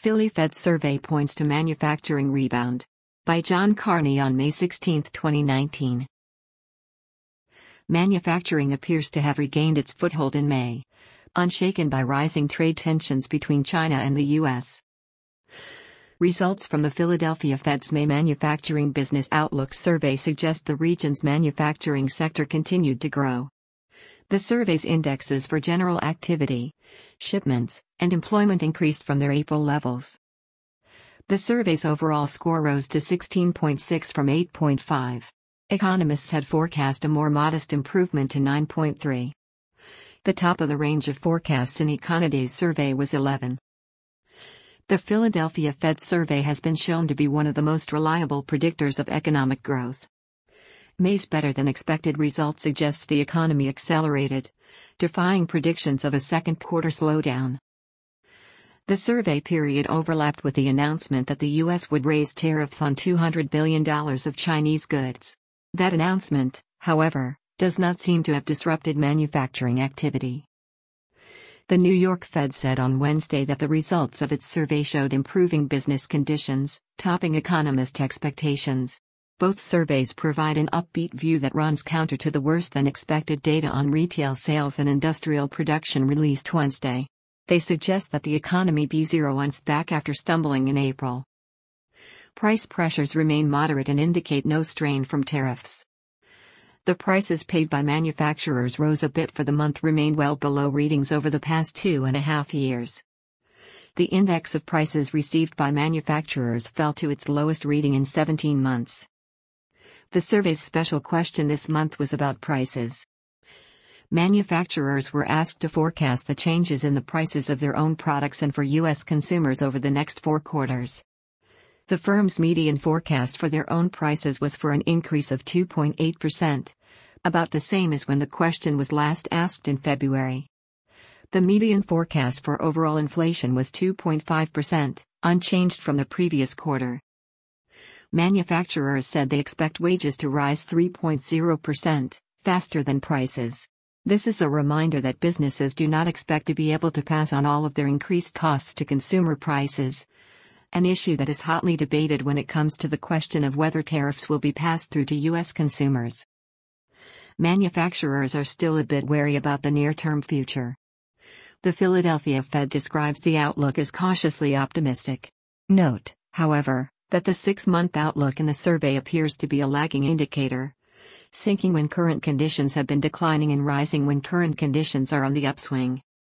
Philly Fed survey points to manufacturing rebound. By John Carney on May 16, 2019. Manufacturing appears to have regained its foothold in May, unshaken by rising trade tensions between China and the U.S. Results from the Philadelphia Fed's May Manufacturing Business Outlook survey suggest the region's manufacturing sector continued to grow. The survey's indexes for general activity, shipments, and employment increased from their April levels. The survey's overall score rose to 16.6 from 8.5. Economists had forecast a more modest improvement to 9.3. The top of the range of forecasts in Econoday's survey was 11. The Philadelphia Fed survey has been shown to be one of the most reliable predictors of economic growth. May's better-than-expected result suggests the economy accelerated, defying predictions of a second-quarter slowdown. The survey period overlapped with the announcement that the U.S. would raise tariffs on $200 billion of Chinese goods. That announcement, however, does not seem to have disrupted manufacturing activity. The New York Fed said on Wednesday that the results of its survey showed improving business conditions, topping economist expectations. Both surveys provide an upbeat view that runs counter to the worse-than-expected data on retail sales and industrial production released Wednesday. They suggest that the economy be bounced back after stumbling in April. Price pressures remain moderate and indicate no strain from tariffs. The prices paid by manufacturers rose a bit for the month, remained well below readings over the past 2.5 years. The index of prices received by manufacturers fell to its lowest reading in 17 months. The survey's special question this month was about prices. Manufacturers were asked to forecast the changes in the prices of their own products and for U.S. consumers over the next 4 quarters. The firm's median forecast for their own prices was for an increase of 2.8%, about the same as when the question was last asked in February. The median forecast for overall inflation was 2.5%, unchanged from the previous quarter. Manufacturers said they expect wages to rise 3.0%, faster than prices. This is a reminder that businesses do not expect to be able to pass on all of their increased costs to consumer prices, an issue that is hotly debated when it comes to the question of whether tariffs will be passed through to U.S. consumers. Manufacturers are still a bit wary about the near-term future. The Philadelphia Fed describes the outlook as cautiously optimistic. Note, however, that the 6-month outlook in the survey appears to be a lagging indicator, sinking when current conditions have been declining and rising when current conditions are on the upswing.